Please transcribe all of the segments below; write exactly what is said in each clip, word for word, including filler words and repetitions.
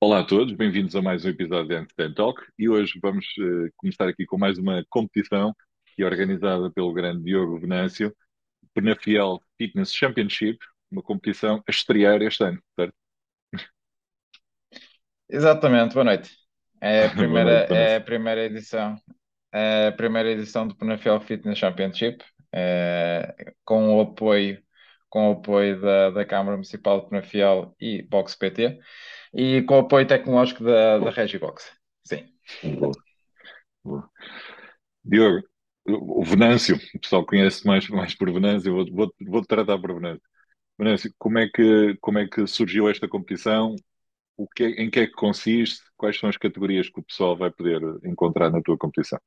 Olá a todos, bem-vindos a mais um episódio de Handstand Talk e hoje vamos eh, começar aqui com mais uma competição que é organizada pelo grande Diogo Venâncio, Penafiel Fitness Championship, uma competição a estrear este ano, certo? Exatamente, boa noite. É a Boa primeira, noite, é Venâncio. a primeira edição, é a primeira edição do Penafiel Fitness Championship, é, com o apoio, com o apoio da, da Câmara Municipal de Penafiel e Box P T, e com o apoio tecnológico da, da Regibox. Sim. Boa, boa. Diogo, o o Venâncio, o pessoal conhece mais, mais por Venâncio, vou, vou, vou-te tratar por Venâncio. Venâncio, como é que, como é que surgiu esta competição? O que é- em que é que consiste? Quais são as categorias que o pessoal vai poder encontrar na tua competição?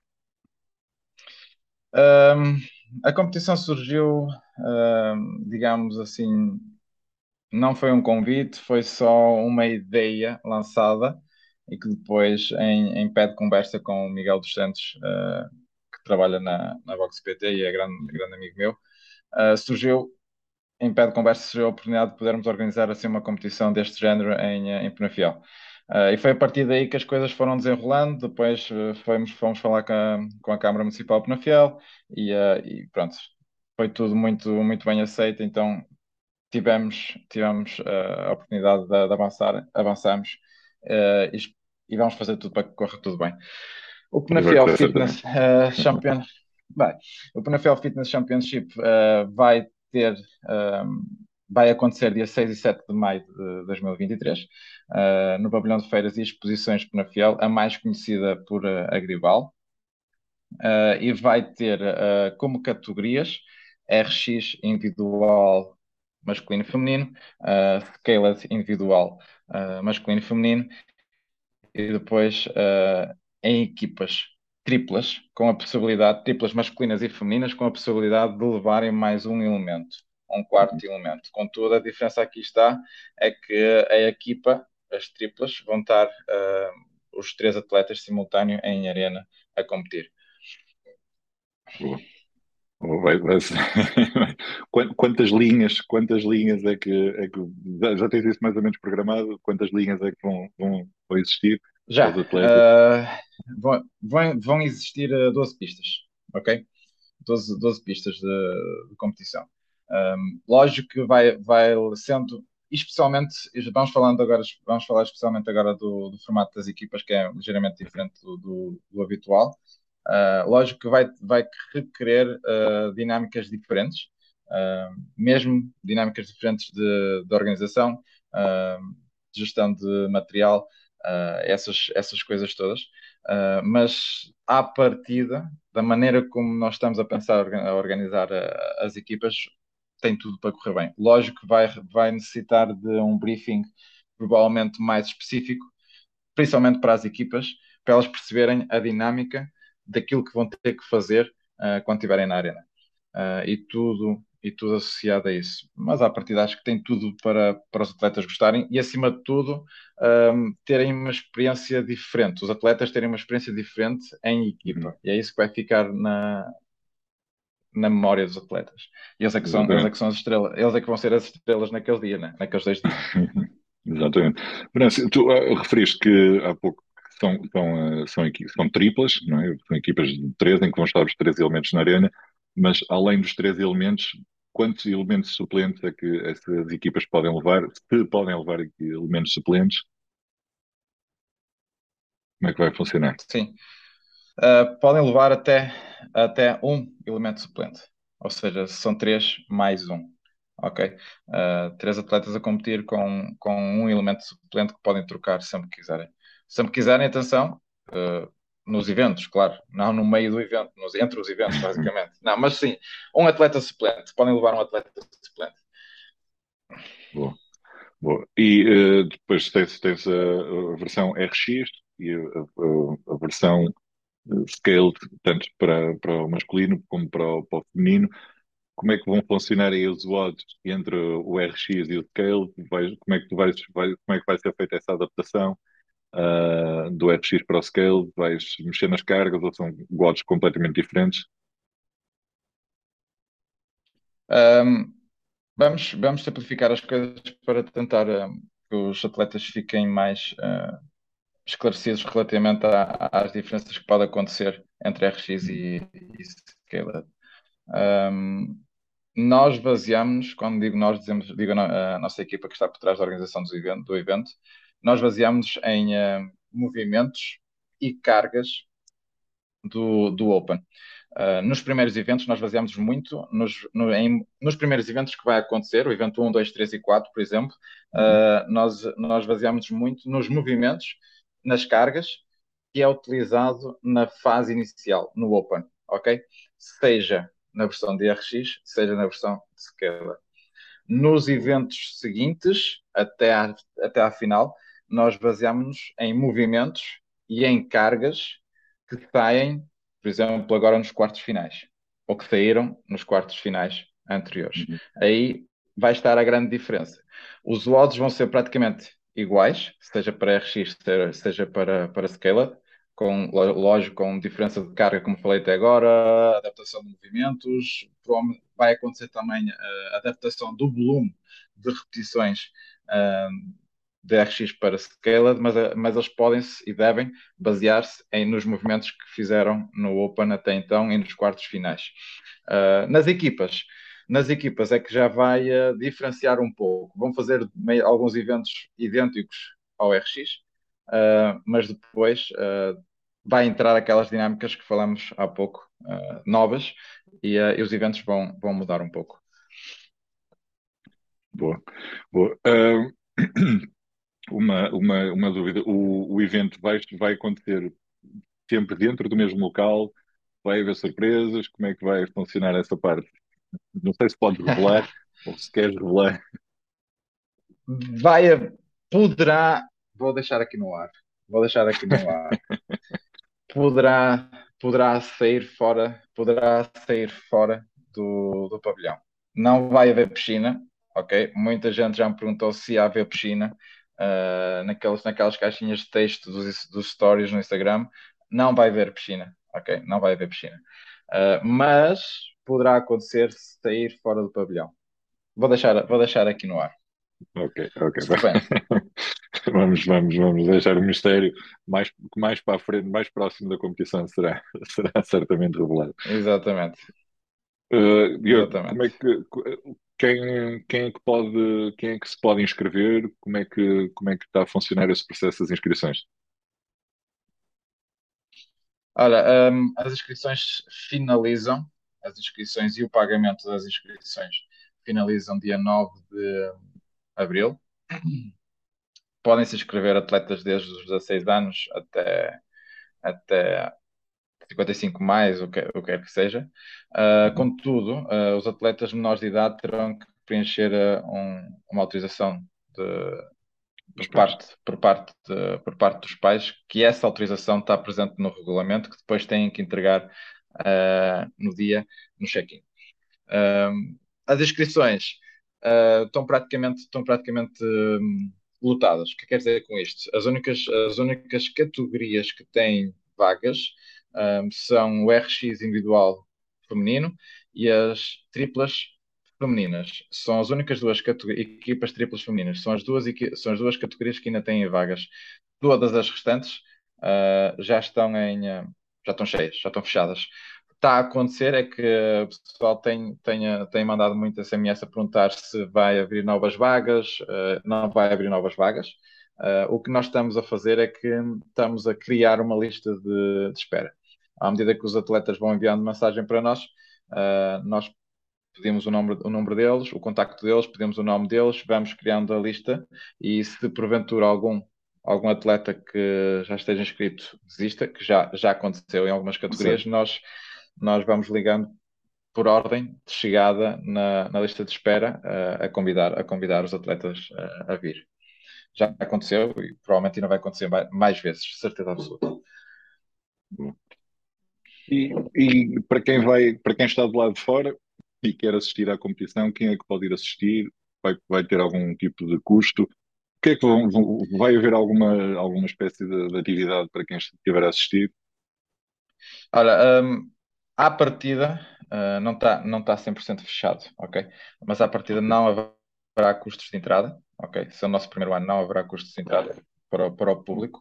Ahm, a competição surgiu, ahm, digamos assim, não foi um convite, foi só uma ideia lançada e que depois, em, em pé de conversa com o Miguel dos Santos, eh, que trabalha na, na Vox P T e é grande, grande amigo meu, eh, surgiu, em pé de conversa, surgiu a oportunidade de podermos organizar assim uma competição deste género em, eh, em Penafiel. Eh, e foi a partir daí que as coisas foram desenrolando. Depois eh, fomos, fomos falar com a, com a Câmara Municipal de Penafiel e, eh, e pronto, foi tudo muito, muito bem aceito. Então tivemos, tivemos eh, a oportunidade de, de avançar, avançamos eh, e, e vamos fazer tudo para que corra tudo bem. O E vai Penafiel correr certamente. Fitness eh, Champion, bem, o Penafiel Fitness Championship eh, vai ter, eh, vai acontecer dia seis e sete de maio de dois mil e vinte e três, eh, no pavilhão de feiras e exposições de Penafiel, a mais conhecida por eh, Agrival, eh, e vai ter eh, como categorias R X individual masculino e feminino, uh, Scaled individual uh, masculino e feminino, e depois uh, em equipas triplas, com a possibilidade, triplas masculinas e femininas, com a possibilidade de levarem mais um elemento, um quarto elemento. Contudo, a diferença aqui está, é que a equipa, as triplas, vão estar uh, os três atletas simultâneos em arena a competir. Boa. Boa, vai- vai ser- Quan- Quantas linhas, quantas linhas é que, é que já, já tens isso mais ou menos programado? Quantas linhas é que vão, vão, vão existir para os Já, atletas? uh, vão, vão, vão existir uh, doze pistas, ok? Doze doze pistas de, de competição. Um, lógico que vai, vai sendo, especialmente, vamos falando agora, vamos falar especialmente agora do, do formato das equipas, que é ligeiramente diferente do, do, do habitual. Uh, lógico que vai, vai requerer uh, dinâmicas diferentes, uh, mesmo dinâmicas diferentes de, de organização, uh, de gestão de material, uh, essas, essas coisas todas. Uh, mas à partida, da maneira como nós estamos a pensar a organizar uh, as equipas, tem tudo para correr bem. Lógico que vai, vai necessitar de um briefing provavelmente mais específico, principalmente para as equipas, para elas perceberem a dinâmica daquilo que vão ter que fazer uh, quando estiverem na arena. Uh, e tudo e tudo associado a isso. Mas à partida acho que tem tudo para, para os atletas gostarem e, acima de tudo, um, terem uma experiência diferente. Os atletas terem uma experiência diferente em Uhum. equipa. E é isso que vai ficar na, na memória dos atletas. E eles é que são, eles é Exatamente. que são as estrelas, eles é que vão ser as estrelas naquele dia, né? Naqueles dois dias. Exatamente. Venâncio, tu ah, referiste que há pouco que são, são, ah, são, equi- são triplas, não é? São equipas de três, em que vão estar os três elementos na arena, mas além dos três elementos, quantos elementos suplentes é que essas equipas podem levar? Se podem levar aqui elementos suplentes, como é que vai funcionar? Sim. Uh, podem levar até, até um elemento suplente. Ou seja, são três mais um. Ok? Uh, três atletas a competir com, com um elemento suplente que podem trocar sempre que quiserem. Sempre que quiserem, atenção, uh, nos eventos, claro. Não no meio do evento, nos, entre os eventos, basicamente. Não, mas sim, um atleta suplente. Podem levar um atleta suplente. Boa, boa. E eh, depois tens, tens a, a versão R X e a, a- a versão eh, scaled, tanto para, para o masculino como para o, para o feminino. Como é que vão funcionar aí os odds entre o R X e o scaled? Vais- como é que tu vais, vai- como é que vai ser feita essa adaptação ah, do R X para o scaled? Vais mexer nas cargas ou são odds completamente diferentes? Um, vamos, vamos simplificar as coisas para tentar. Um, que os atletas fiquem mais uh, esclarecidos relativamente à- às diferenças que podem acontecer entre R X e, e Scaled. Um, nós baseamos, quando digo nós, dizemos, digo a, no- a nossa equipa que está por trás da organização do evento, do evento nós baseamos em uh, movimentos e cargas do, do Open. Uh, nos primeiros eventos, nós baseamos muito nos, no, em, nos primeiros eventos que vai acontecer, o evento um, dois, três e quatro, por exemplo, Uhum. uh, nós, nós baseamos muito nos movimentos, nas cargas, que é utilizado na fase inicial, no Open, ok? Seja na versão de R X, seja na versão de Scala. Nos Boa. eventos seguintes, até à, até à final, nós baseamos em movimentos e em cargas que saem, por exemplo, agora nos quartos finais, ou que saíram nos quartos finais anteriores. Uhum. Aí vai estar a grande diferença. Os odds vão ser praticamente iguais, seja para R X, seja seja para, para Scaled, com, lógico, com diferença de carga, como falei até agora, adaptação de movimentos, vai acontecer também a adaptação do volume de repetições uh, de R X para Scaled, mas, mas eles podem e devem basear-se em, nos movimentos que fizeram no Open até então e nos quartos finais. Uh, nas equipas, nas equipas é que já vai uh, diferenciar um pouco. Vão fazer meio, alguns eventos idênticos ao R X, uh, mas depois uh, vai entrar aquelas dinâmicas que falamos há pouco, uh, novas, e, uh, e os eventos vão, vão mudar um pouco. Boa. Boa. Ah, uma, uma, uma dúvida. O, o evento vai, vai acontecer sempre dentro do mesmo local? Vai haver surpresas? Como é que vai funcionar essa parte? Não sei se podes revelar ou se queres revelar. Vai, a- poderá, vou deixar aqui no ar, vou deixar aqui no ar, poderá, poderá sair fora, poderá sair fora do, do pavilhão. Não vai haver piscina, ok? Muita gente já me perguntou se ia haver piscina, uh, naquelas, naquelas caixinhas de texto dos, dos stories no Instagram. Não vai haver piscina, ok? Não vai haver piscina. Uh, mas poderá acontecer se sair fora do pavilhão. Vou deixar, vou deixar aqui no ar. Ok, ok. Suspense. Vamos, vamos, vamos deixar o mistério mais, mais para a frente, mais próximo da competição será, será certamente revelado. Exatamente, Uh, Diogo, como é exatamente. que quem, quem é que pode, quem é que se pode inscrever? Como é que, como é que está a funcionar esse processo das inscrições? Olha, hum, as inscrições finalizam, as inscrições e o pagamento das inscrições finalizam dia nove de abril. Podem se inscrever atletas desde os dezasseis anos até, até cinquenta e cinco mais, o que, o que quer que seja. Uh, Uhum. contudo, uh, os atletas menores de idade terão que preencher uh, um- uma autorização de, Os por pais. parte, por parte, de- por parte dos pais, que essa autorização está presente no regulamento, que depois têm que entregar uh, no dia, no check-in. Um, as inscrições uh, estão praticamente, estão praticamente um, lotadas. O que quer dizer com isto? As únicas, as únicas categorias que têm vagas um, são o R X individual feminino e as triplas femininas. São as únicas duas catego- equipas triplas femininas. São as duas, equi- são as duas categorias que ainda têm vagas. Todas as restantes uh, já estão em, uh, já estão cheias, já estão fechadas. Está a acontecer é que o pessoal tem, tem, tem mandado muito S M S a perguntar se vai abrir novas vagas. Uh, não vai abrir novas vagas. Uh, o que nós estamos a fazer é que estamos a criar uma lista de, de espera. À medida que os atletas vão enviando mensagem para nós, uh, nós pedimos o nome, o número deles, o contacto deles, pedimos o nome deles, vamos criando a lista e se porventura algum, algum atleta que já esteja inscrito desista, que já, já aconteceu em algumas categorias, Certo. nós, nós vamos ligando por ordem de chegada na, na lista de espera uh, a convidar, a convidar os atletas uh, a vir. Já aconteceu e provavelmente ainda vai acontecer mais, mais vezes, certeza absoluta. Bom. E, e para quem vai, para quem está do lado de fora e quer assistir à competição, quem é que pode ir assistir? Vai, vai ter algum tipo de custo? O que é que vão, vão- vai haver alguma, alguma espécie de, de atividade para quem estiver a assistir? Ora, um, à partida, uh, não está não tá cem por cento fechado, ok? Mas à partida Ok. não haverá custos de entrada, ok? Se é o nosso primeiro ano, não haverá custos de entrada para, o- para o público.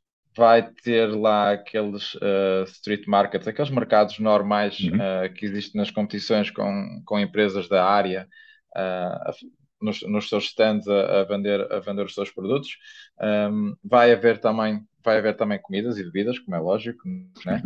Vai ter lá aqueles uh, street markets, aqueles mercados normais Uhum. uh, que existem nas competições com, com empresas da área, uh, a- nos, nos seus stands a, a vender, a vender os seus produtos. Um, vai haver também, vai haver também comidas e bebidas, como é lógico, né?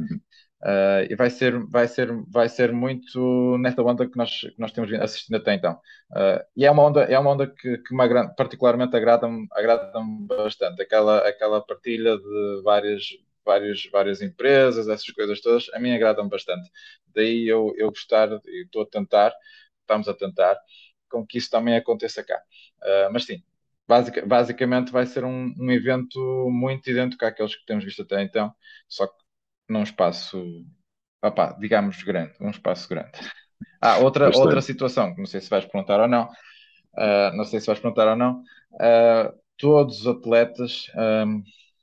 Uh, e vai ser, vai ser, vai ser muito nesta onda que nós, que nós temos vindo assistindo até então. Uh, e é uma onda, é uma onda que, que me agra- particularmente agrada-me agrada-me bastante. Aquela, aquela partilha de várias, várias, várias empresas, essas coisas todas, a mim agrada-me bastante. Daí eu, eu gostar, e estou a tentar, estamos a tentar, com que isso também aconteça cá. Uh, mas sim, basic, basicamente vai ser um, um evento muito idêntico àqueles que temos visto até então, só que num espaço, opá, digamos, grande, um espaço grande. Ah, outra, outra Bastante. situação, que não sei se vais perguntar ou não, ah, não sei se vais perguntar ou não, ah, todos os atletas ahm,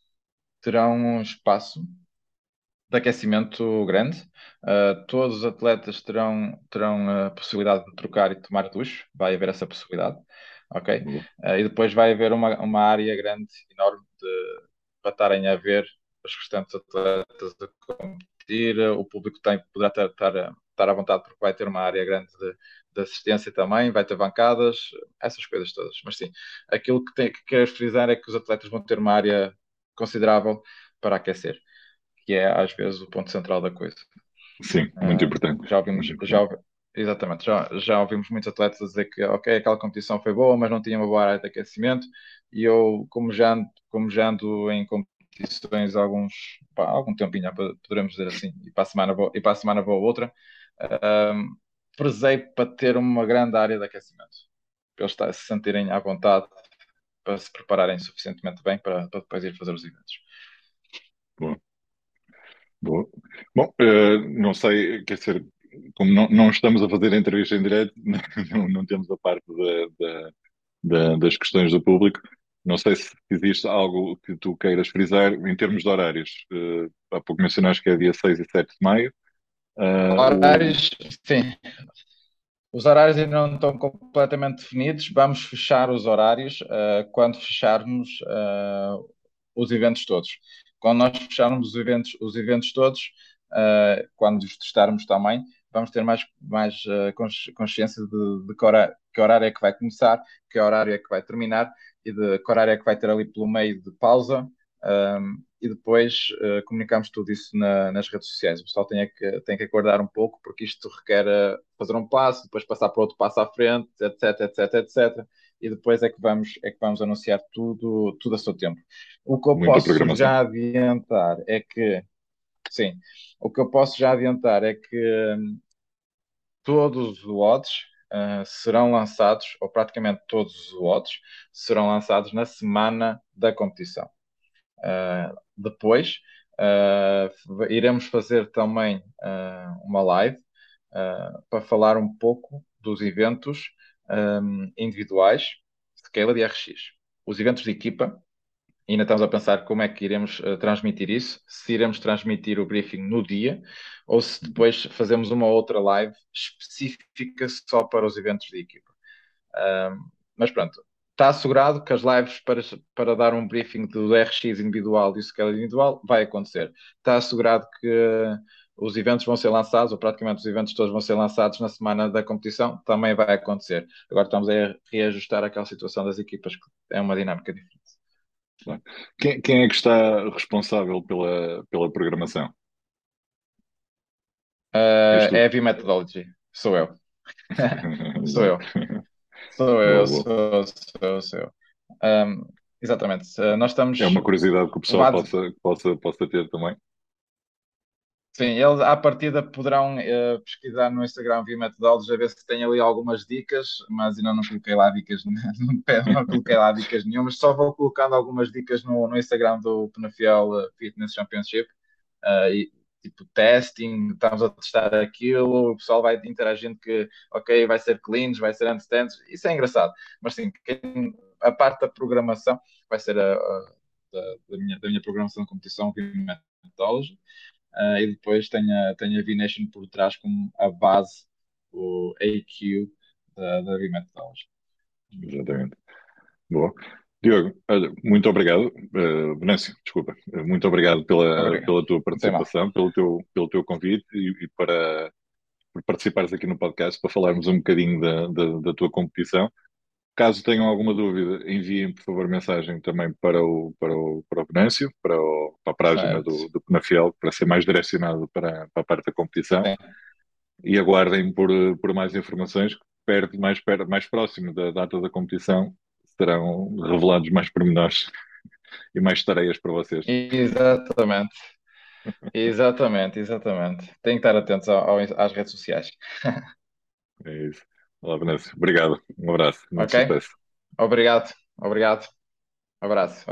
terão um espaço de aquecimento grande. Uh, todos os atletas terão, terão a possibilidade de trocar e tomar duche, vai haver essa possibilidade, ok? Boa. Uh, e depois vai haver uma, uma área grande, enorme, de, para estarem a ver os restantes atletas a competir. O público tem, poderá estar, estar, estar à vontade porque vai ter uma área grande de, de assistência também, vai ter bancadas, essas coisas todas. Mas sim, aquilo que, tem, que quero frisar é que os atletas vão ter uma área considerável para aquecer, que é às vezes o ponto central da coisa. Sim, muito Uh, importante. já ouvimos, Muito já, importante. ouvi- exatamente, já, já ouvimos muitos atletas a dizer que, ok, aquela competição foi boa, mas não tinha uma boa área de aquecimento. E eu, como já ando, como já ando em competições há alguns, pá, há algum tempinho, já poderemos dizer assim, e para a semana vou, e para a semana vou a outra, um, prezei para ter uma grande área de aquecimento, para eles estar- se sentirem à vontade, para se prepararem suficientemente bem para, para depois ir fazer os eventos. Boa. Boa. Bom, eh, não sei, quer dizer, como não, não estamos a fazer a entrevista em direto, não, não temos a parte da, da- da- das questões do público. Não sei se existe algo que tu queiras frisar em termos de horários. Eh, há pouco mencionaste que é dia seis e sete de maio. Eh, o... Horários, sim. Os horários ainda não estão completamente definidos. Vamos fechar os horários uh, quando fecharmos uh, os eventos todos. Quando nós fecharmos os eventos, os eventos todos, uh, quando os testarmos também, vamos ter mais, mais uh, consciência de, de que, horário, que horário é que vai começar, que horário é que vai terminar e de que horário é que vai ter ali pelo meio de pausa. Um, e depois uh, comunicamos tudo isso na- nas redes sociais. O pessoal tem é que, tem que aguardar um pouco, porque isto requer uh, fazer um passo, depois passar para outro passo à frente, etc, etc, etc. E depois é que vamos, é que vamos anunciar tudo, tudo a seu tempo. O que eu Muita posso programação. já adiantar é que, sim, o que eu posso já adiantar é que hum, todos os lotes uh, serão lançados, ou praticamente todos os lotes, serão lançados na semana da competição. Uh, depois, uh, iremos fazer também uh, uma live uh, para falar um pouco dos eventos um, individuais, Scalar e R X. Os eventos de equipa, ainda estamos a pensar como é que iremos uh, transmitir isso, se iremos transmitir o briefing no dia ou se depois fazemos uma outra live específica só para os eventos de equipa. Um, mas pronto, está assegurado que as lives para, para dar um briefing do R X individual e do Scale individual vai acontecer. Está assegurado que os eventos vão ser lançados, ou praticamente os eventos todos vão ser lançados na semana da competição, também vai acontecer. Agora estamos a reajustar aquela situação das equipas, que é uma dinâmica diferente. Claro. Quem, quem é que está responsável pela, pela programação? És Uh, tu? é Heavy Methodology, sou eu. Sou Exato. eu. Sou eu, Boa, boa. sou, sou, sou eu. Um, exatamente. Uh, nós É estamos. uma curiosidade que o O pessoal base, possa, possa, possa ter também. Sim, eles à partida poderão eh, pesquisar no Instagram via Methodology a ver se tem ali algumas dicas, mas ainda não coloquei lá dicas, não, não coloquei lá dicas nenhumas, só vou colocando algumas dicas no, no Instagram do Penafiel eh, Fitness Championship, eh, e, tipo testing, estamos a testar aquilo, o pessoal vai interagindo que, ok, vai ser cleans, vai ser handstands, isso é engraçado, mas sim, quem- a parte da programação vai ser a, a- da, da minha, da minha programação de competição via Methodology. Uh, e depois tem a, tem a V-Nation por trás como a base, o A Q da, da V-Methodology. Exatamente. Boa. Diogo, olha, muito obrigado. Uh, Venâncio, desculpa. Uh, muito obrigado pela, Obrigado. pela tua Não tem mal. participação, pelo teu, pelo teu convite e, e para por participares aqui no podcast para falarmos um bocadinho da, da, da tua competição. Caso tenham alguma dúvida, enviem, por favor, mensagem também para o, para o, para o Venâncio, para, o- para a página Certo. do, do Penafiel, para ser mais direcionado para, para a parte da competição. Sim. E aguardem por, por mais informações, perto, mais, perto, mais próximo da data da competição, serão revelados mais pormenores e mais tareias para vocês. Exatamente. Exatamente, exatamente. Tem que estar atentos ao- ao- às redes sociais. É isso. Olá, Venâncio. Obrigado. Um abraço. Muito Ok? sucesso. Obrigado. Obrigado. Abraço.